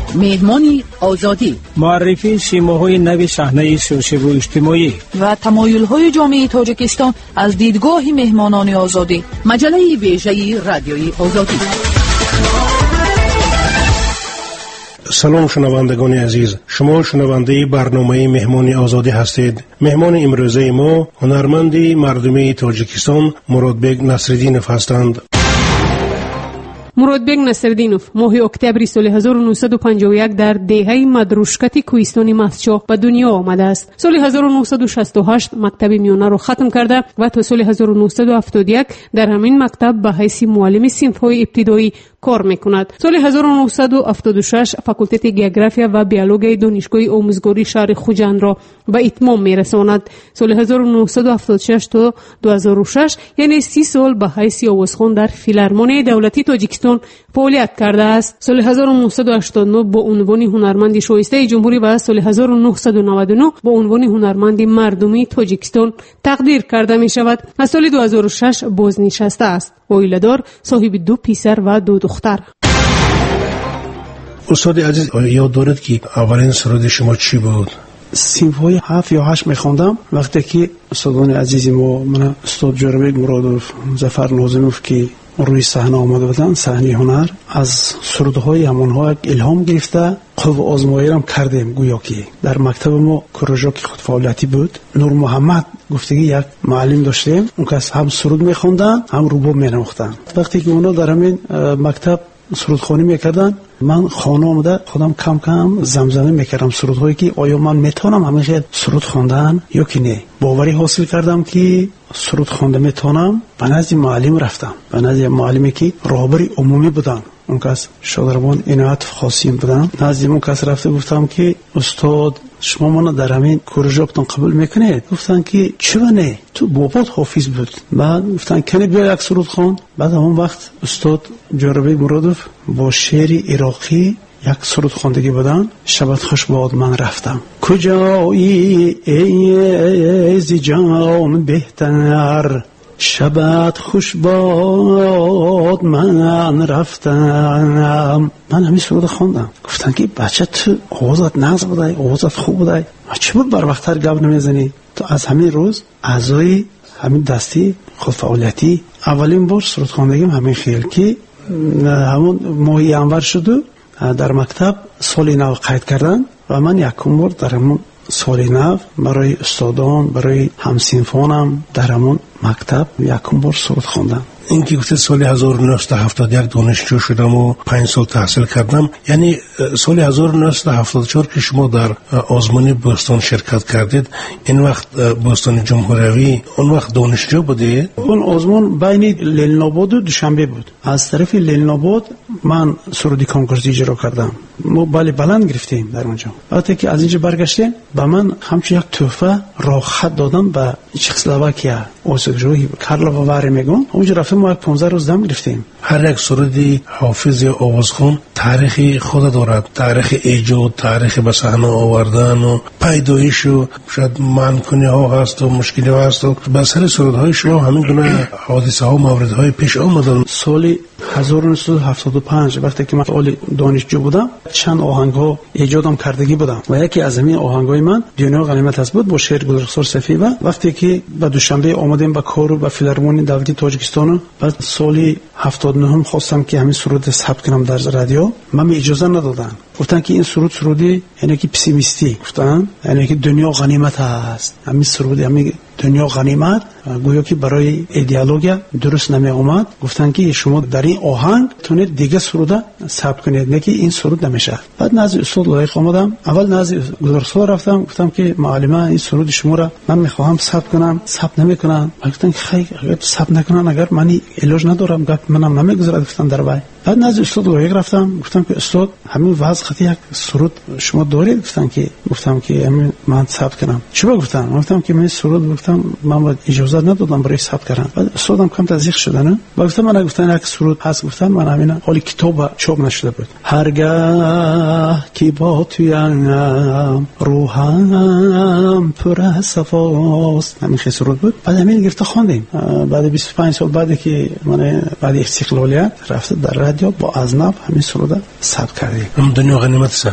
مهمان آزادی، معرفی شیماهای نو صحنه سیاسی و اجتماعی و تمایل‌های جامعه تاجیکستان از دیدگاه مهمانان آزادی. مجله ویژه رادیوی آزادی. سلام شنوندگان عزیز، شما شنونده برنامه مهمان آزادی هستید. مهمان امروزه ما هنرمند مردمی تاجیکستان مرادبگ نصرالدینوف هستند. مرادبگ نصرالدینوف ماه اکتبر سال 1951 در دهه مدروشکت کوهستان مسچا به دنیا آمده است. سال 1968 مکتب میانه را ختم کرده و تا سال 1971 در همین مکتب به حیث معلم صنف‌های ابتدایی کار میکند. سال 1976 فاکولته گئوگرافیا و بیولوژی دانشگاه آموزگاری شهر خوجند را به اتمام میرساند. سال 1976 تا 2006 یعنی 30 سال به حیث آوازخوان در فیلارمونی دولتی تاجیکستان فعالیت کرده است. سال 1989 با عنوان هنرمند شایسته جمهوری و سال 1999 با عنوان هنرمند مردمی تاجیکستان تقدیر کرده می شود. از سال 2006 بازنشسته است. عائله‌دار، صاحب 2 پسر و 2 دختر. استاد عزیز، یاد دارد که اولین سرود شما چی بود؟ صنف‌های 7 یا 8 می‌خوندم وقتی که استادان عزیز ما، من استاد جربیگ مرادوف، ظفر نازموف که روی صحنه آمده بودن، صحنه هنر، از سرودهای همونها الهام گرفته قو آزمایی هم کردیم. گویا که در مکتب ما کروژا که خود فعالیتی بود، نور محمد گفتگی یک معلم داشتیم، اون کس هم سرود می‌خوندن هم رباب می‌نواختن. وقتی که اونا در همین مکتب سرودخوانی میکردن، من خانه آمده خودم کم کم زمزمه میکردم سرودهایی که آیا من میتونم همیشه سرود خواندن یا که نه. باوری حاصل کردم که سرود خوانده میتونم. به نزد معلم رفتم، به نزد معلمی که راهبر عمومی بودن، اون کس شادروان عنایت خاصیم بودن. نزد اون کس رفته گفتم که استاد شما منو در همین کورژاکتون قبول میکنید؟ گفتن که چرا نه، تو بابات حافظ بود. بعد گفتن کنی بیا یک سرود خوان. بعد اون وقت استاد جربیگ مرادوف با شعر عراقی یک سرود خواندگی بودن. شبت خوش باد من رفتم، کجایی ای جان بهتر، شبت خوش باد من رفتم. من همین سرود خواندم. گفتن که بچه تو آوازت ناز بوده، آوازت خوب بوده، چه بود بر وقتر گپ نمیزنی؟ تو از همین روز اعضای همین دستی خود فعالیتی اولین بار سرود خواندگیم همین خیل که همون ماهی انور شد و در مکتب سال نو قید کردن و من یکم بار در همون سال نو برای استادان، برای همسینفانم در همون مکتب یکم بار سرود خواندم. این که گفته سال 1971 دانشجو شدم و 5 سال تحصیل کردم، یعنی سال 1974 که شما در آزمون بوستون شرکت کردید، این وقت بوستون جمهوری، اون وقت دانشجو بودی؟ اون آزمون بین لیلناباد و دوشنبه بود. از طرف لیلناباد من سرودی کنکورسی اجرا کردم. ما بلند گرفتیم در اونجا. وقتی که از اینجا برگشتیم به من همچون یک تحفه راه خط دادن به چکسلواکیا، اوسگجوی کارلو واری میگن. اونجا رفتیم، ما 15 روز دم گرفتیم. هر یک سرودی حافظ یا آوازخوان تاریخی خود دارد، تاریخ ایجاد، تاریخ به صحنه آوردن و پیدایش و شاید منکنی ها هست و مشکلی ها هست و به سر سرودهای شما همین گونه حادثه ها و موردهای پیش آمدن. سال 1975 وقتی که من دانشجو بودم، چند آهنگ ها ایجادم کردگی بودم و یکی از همین آهنگ های من دنیا غنیمت است بود با شعر گلرخسار صفیه. وقتی که به دوشنبه آمدیم به کار به فیلارمونی دولتی تاجیکستان، بعد سال 79 خواستم که همین سرود ثبت کنم در رادیو، من اجازه ندادن. گفتن که این سرودی یعنی که پسیمیستی، گفتن یعنی که دنیا غنیمت است. همین سرود همین دنیا غنیمت گویا که برای ایدئولوژی درست نمی اومد. گفتن که شما در این آهنگ تونید دیگه سرود ثبت کنید، نه که این سرود نمیشه. بعد نزد استاد لایق آمدم، اول نزد گلرخسار رفتم، گفتم که معلم این سرود شما را من میخواهم ثبت کنم، ثبت نمیکنن. گفتن که خیر اگر ثبت نکنن اگر من علاج ندارم گپ منم نمیگذارد. گفتن در وای. بعد نزد استاد لایق رفتم، گفتم که استاد همین وضع خطی یک سرود شما دارید؟ گفتم که همین من ثبت کنم. چرا؟ گفتم که من سرود گفتم من اجازه ندادم برای ثبت کردن. بعد استادم کم تزریق شدن. گفتم من گفتن یک سرود هست، گفتم من همین حالی کتاب چاپ نشده بود. هرگاه کی با تویم روحم پر صفاست، همین سرود بود. بعد همین گرفته خواندیم. بعد 25 سال بعد که من بعد استقلالیت رفته در رادیو با ازنب همین سروده ثبت کردیم. دنیا غنیمت است.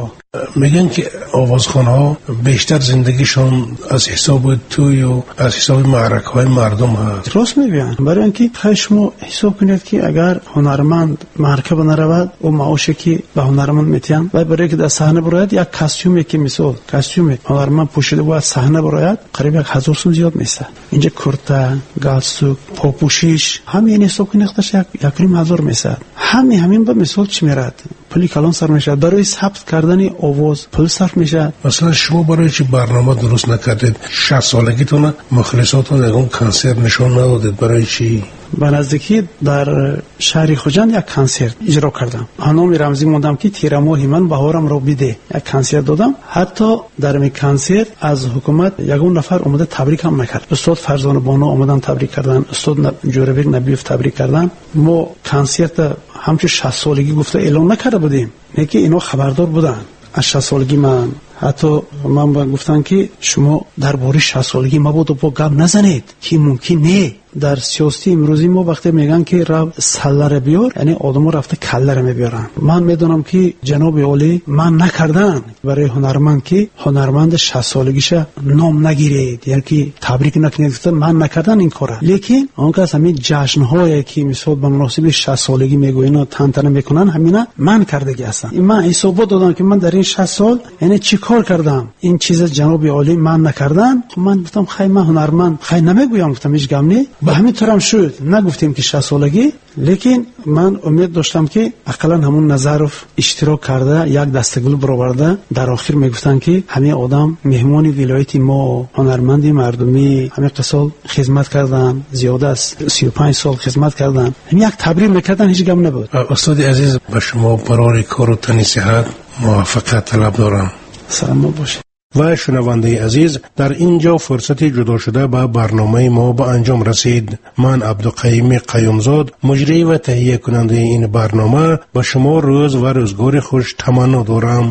میگن که آوازخوان‌ها ها بیشتر زندگیشون از حساب توی و از حساب معرکه های مردم هست. راست میگن. برای اینکه شما حساب کنید که اگر هنرمند معرکه بنرود و معاشی که به هنرمند میتین و برای که در صحنه براید یک کاستیوم که مثال کاستیوم هنرمند پوشیده بود صحنه براید قریب 1000 سوم زیاد میشه. اینجا کرتا، گالسوک، پاپوشیش همین حساب کنید یک 1000 میشه. همین به مثال چی میراد؟ پولی کلان سر میشه. برای ثبت کردن آواز پول صرف میشه. مثلا شما برای چی برنامه درست نکردید؟ 60 سالگیتون مخلصاتون یکم کنسرت نشون ندادید؟ برای چی؟ به نزدیکی در شهر خوجند یک کنسرت اجرا کردم. هنوز رمزی موندم که تیر ماه من بهارم رو بیده یک کنسرت دادم. حتی در این کنسرت از حکومت یگون نفر اومده تبریک هم نکرد. استاد فرزانه بانو اومدن تبریک کردن، استاد جوربک نبیوف تبریک کردن. ما کنسرت همچون 60 سالگی گفته اعلان نکرده بودیم. میگه اینا خبردار بودن از 60 سالگی من. حتی من گفتن که شما درباره 60 سالگی ما بود و با گپ نزنید که ممکن نه. در سیاسی امروزی ما وقتی میگن که رو سلر بیار یعنی آدمو رفته کلر میبیارن. من میدونم که جناب عالی من نکردن برای هنرمند که هنرمند 60 سالگیش نام نگیرید یعنی که تبریک نکنید. من نکردن این کارا. لیکن اون کس همین جشن‌هایی که مثلا به مناسبت 60 سالگی میگوین و تنتنه میکنن همینا من کردگی هستن. من حساب دادم که من در این 60 سال یعنی چی کار کردم. این چیز جناب عالی من نکردن. من گفتم خیلی من هنرمند خیلی نمیگویم. گفتم هیچ غم نی به همین طور هم شد. نگفتیم که 60 سالگی. لیکن من امید داشتم که اقلا همون نظرف اشتراک کرده یک دستگل برآورده. در آخر میگفتن که همین آدم مهمان ولایت ما هنرمندی مردمی همین قسال خدمت کردن زیاده از 35 سال خدمت کردن. همین یک تبریک میکردن هیچ غم نبود. استاد عزیز به شما برای کار و تنی صحت موفقیت طلب دارم. سلام باشه. و شنونده عزیز در اینجا فرصتی جدا شده به برنامه ما به انجام رسید. من عبدالقیوم قیومزاد مجری و تهیه کننده این برنامه به شما روز و روزگار خوش تمنا دارم.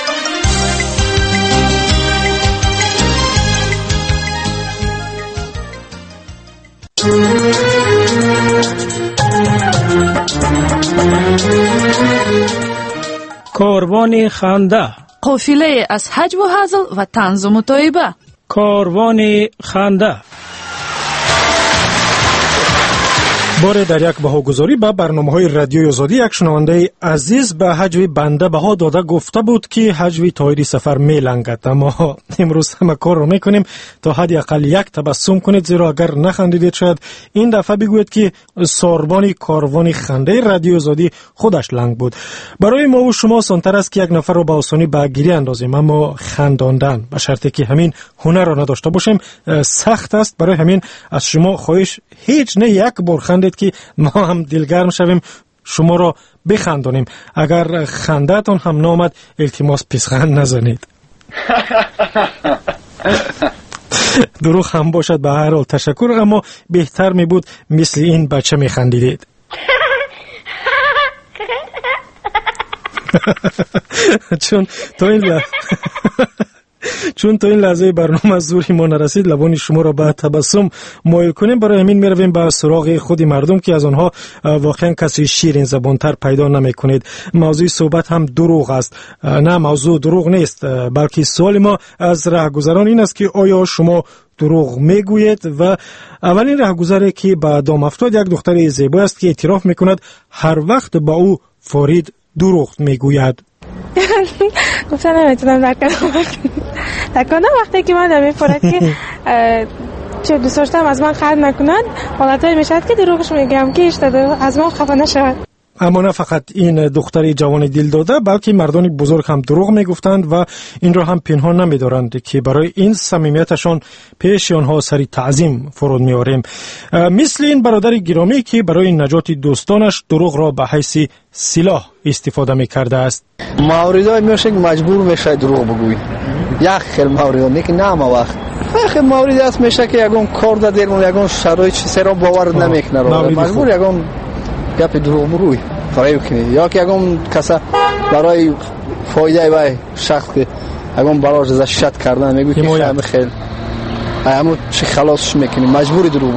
کاروان خنده، قافله از حج و هزل و طنز و مطایبه. کاروان خنده. بار در یک بهاگذاری به برنامه‌های رادیوی آزادی یک شنونده عزیز به حجوی بنده بها داده گفته بود که حجوی تایری سفر میلنگد. اما امروز همه کار رو میکنیم تا حداقل یک تبسم کنید، زیرا اگر نخندیدید شاید این دفعه بگوید که ساربان کاروان خنده رادیو آزادی خودش لنگ بود. برای ما و شما آسان‌تر است که یک نفر رو به آسانی به گریه اندازیم، اما خنداندن به شرطی که همین هنر را نداشته باشیم سخت است. برای همین از شما خواهش هیچ نه یک بار خندید که ما هم دلگرم شویم شما را بخندانیم. اگر خنده‌تان هم نامد التماس پیشخند نزنید. دروغ هم باشد به هر حال تشکر، اما بهتر می بود مثل این بچه می خندیدید. چون تا این لحظه برنامه زوری ما نرسید لبان شما را به تبسم مایل کنیم. برای همین میرویم به سراغ خود مردم که از آنها واقعا کسی شیرین زبانتر پیدا نمی کنید. موضوع صحبت هم دروغ است. نه، موضوع دروغ نیست، بلکه سوال ما از راهگذران این است که آیا شما دروغ میگویید؟ و اولین راهگذری که به دام افتاد یک دختر زیبا است که اعتراف میکند هر وقت با او فارید دروغ میگوید. گفتن نمیتونم نکنم وقتی که من نمیفورد که چه دوست داشتم از من خرد نکنند حالتایی میشد که دروغش میگم که اشتاده از من خفه نشود. اما نه فقط این دختری جوان دل داده بلکه مردان بزرگ هم دروغ میگفتند و این را هم پنهان نمیدارند که برای این صمیمیتشان پیش آنها سری تعظیم فرود میاریم. مثل این برادر گرامی که برای نجات دوستانش دروغ را به حیث سلاح استفاده میکرده است. موردای میشه که مجبور میشه دروغ بگویی. یک خیلی مورد نیست که نه ما وقت خیلی موردی است میشه که یگون کار دادیم یگون شرایط چیزی را باور نمیکنه مجبور یگون گپ دروغ بگویی فریب کنی یا که یگون کسا برای فایده وای شخص که یگون برای زشت کردن میگویی که همه خیلی همون چی خلاصش میکنی مجبوری دروغ بگویی.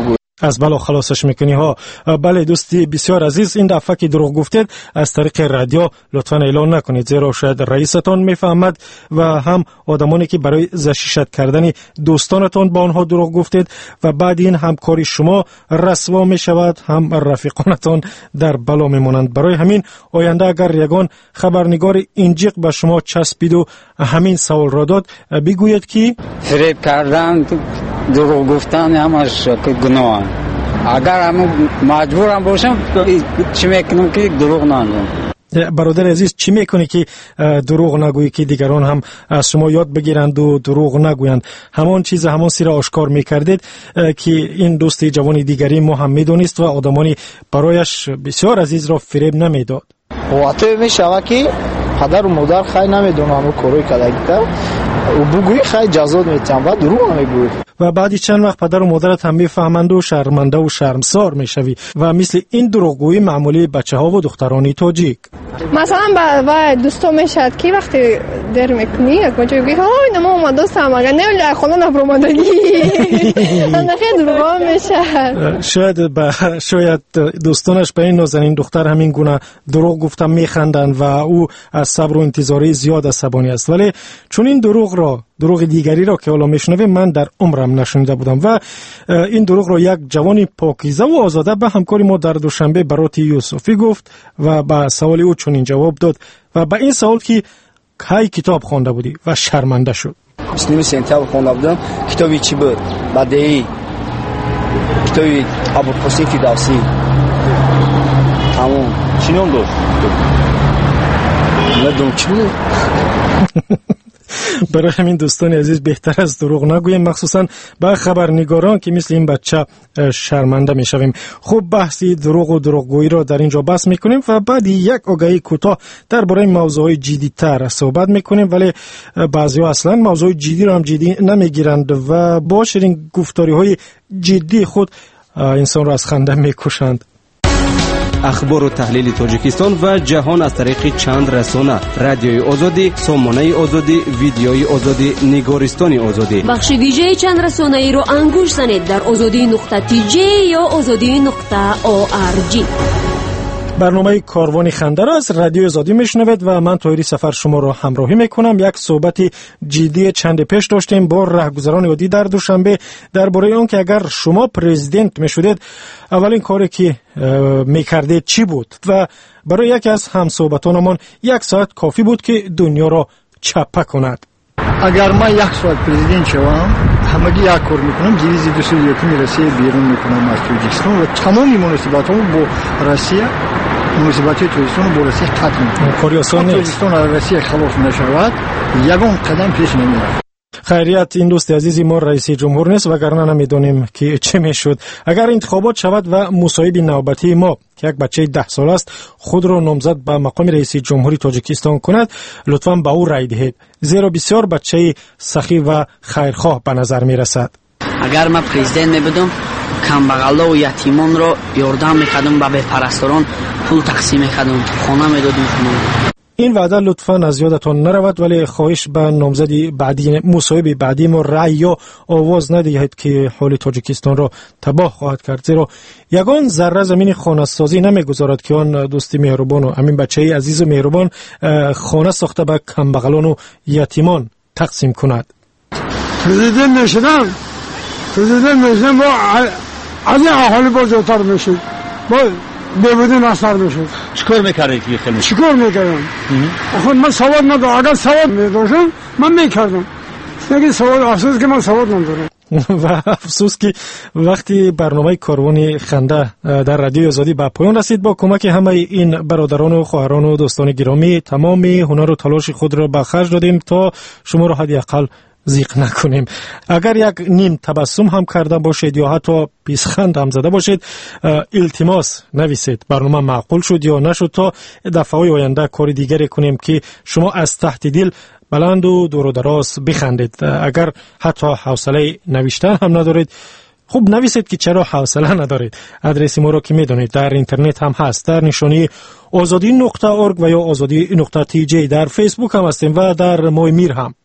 از بلا خلاصش میکنی ها. بله دوستی بسیار عزیز، این دفعه که دروغ گفتید از طریق رادیو لطفا اعلان نکنید، زیرا شاید رئیستان میفهمد و هم آدمانی که برای زشیشت کردن دوستانتان با آنها دروغ گفتید و بعد این همکاری شما رسوا میشود، هم رفیقانتان در بلا میمانند. برای همین آینده اگر یگان خبرنگار اینجیق به شما چسبید و همین سوال را داد، بگوید که فریب کردن، دروغ گفتن همش گناه. اگر هم مجبورم باشم چی میکنم که دروغ نگویم. برادر عزیز، چی میکنی که دروغ نگویی که دیگران هم از شما یاد بگیرند و دروغ نگویند؟ همان چیز، همان سیر آشکار میکردید که این دوست جوان دیگری ما هم میدونست و آدمانی برایش بسیار عزیز را فریب نمیداد. واقعا میشوه که پدر و مادر خیلی نمیدونن و کاری کردگیده و بگویی خیلی جزاد میتیم و دروغ نمیگویی و بعدی چند وقت پدر و مادرت هم میفهمند و شرمنده و شرمسار میشوی و مثل این دروغگویی معمولی بچه ها و دخترانی تاجیک. مثلا با دوستا میشد که وقتی در میکنی یک بچه بگی های نما ما دوستم اگر نمیلی خونه نبرومدگی انا خیلی دروغ میشه. شاید دوستانش به این نازنین دختر همین گونه دروغ گفتم میخندند و او از صبر و انتظاری زیاد عصبانی است، ولی چون این دروغ دیگری را که حالا میشنویم من در عمرم نشنیده بودم و این دروغ را یک جوانی پاکیزه و آزاده به همکاری ما در دوشنبه برات یوسفی گفت و به سوال او چنین جواب داد و به این سوال که کی کتاب خوانده بودی و شرمنده شد. مسلم سنتیاگو خوانده بودم. کتابی چی بود؟ بدیعی، کتابی ابوالحسین فردوسی. تمام چی نام داشت؟ ندونم چی بود. برای همین دوستان عزیز بهتر از دروغ نگوییم، مخصوصا با خبرنگاران که مثل این بچه شرمنده میشویم. خوب بحثی دروغ و دروغگویی را در اینجا بحث میکنیم و بعد یک آگهی کوتاه درباره موضوعات جدی‌تر صحبت میکنیم، ولی بعضی‌ها اصلا موضوع جدی را هم جدی نمیگیرند و با شیرین گفتاری‌های جدی خود انسان را از خنده میکشند. اخبار و تحلیل تاجیکستان و جهان از طریق چند رسانه: رادیوی آزادی، سامانه آزادی، ویدیوی آزادی، نگارستان آزادی. بخش ویژه چند رسانه ای رو انگوش زنید در azadi.tj یا azadi.org. برنامه کاروان خنده را از رادیو آزادی میشنوید و من طاهری سفر شما را همراهی میکنم. یک صحبت جدی چند پیش داشتیم با رهگذران عادی در دوشنبه درباره آن که اگر شما پرزیدنت میشدید اولین کاری که میکردید چی بود و برای یکی از همصحبتانمان 1 ساعت کافی بود که دنیا را چپه کند. اگر من 1 ساعت پرزیدنت شوم همگی یک کار میکنم، جویز 201 روسیه بیرون میکنم از تاجیکستان و تمامی مناسبت‌ها با روسیه، مناسبات تاجیکستان با روسیه قطع میکنم. کاری آسان نیست. تاجیکستان از روسیه خلاص نشود یگان قدم پیش نمیرود. خیریت، این دوست عزیزی ما رئیس جمهور نیست وگرنه نمیدونیم که چه میشد. اگر انتخابات شود و مصاحبه نوبتی ما که یک بچه 10 ساله است خود را نامزد به مقام رئیس جمهوری تاجیکستان کند، لطفاً به او رای دهید، زیرا بسیار بچه سخی و خیرخواه به نظر می رسد. اگر من پرزیدنت می بودم کمبغلا و یتیمان را یاردم میکردم، به بی‌پرستاران پول تقسیم میکردم، خانه میدادم. این وعده لطفاً از یادتان نرود، ولی خواهش به نامزدی بعدی مصاحبه بعدی ما رأی یا آواز ندهید که حال تاجیکستان را تباه خواهد کرد، زیرا یگان ذره زمین خانه سازی نمیگذارد که آن دوستی مهربان و همین بچه عزیز و مهربان خانه ساخته به کمبغلان و یتیمان تقسیم کند. پرزیدنت نشدم با از این احالی بازارتر میشید، با ببودین اثر میشد. چیکار میکردی که خیلی؟ چیکار میکردم؟ آخه من سواد ندارم، اگر سواد میداشتم من میکردم. دیگه سواد، افسوس که من سواد ندارم. و افسوس که وقتی برنامه کاروان خنده در رادیو آزادی به پایان رسید، با کمک همه این برادران و خواهران و دوستان گرامی تمام هنر و تلاش خود را به خرج دادیم تا شما را حداقل زیق نکنیم. اگر یک نیم تبسم هم کرده باشید یا حتی پیشخند هم زده باشید، التماس نویسید برنامه معقول شد یا نشد تا دفعه آینده کار دیگری کنیم که شما از تحت دل بلند و دور و دراز بخندید. اگر حتی حوصله نوشتن هم ندارید، خوب نویسید که چرا حوصله ندارید. آدرس ما را که میدونید در اینترنت هم هست، در نشانی azadi.org و یا azadi.tj. در فیسبوک هم هستیم و در مای میر هم.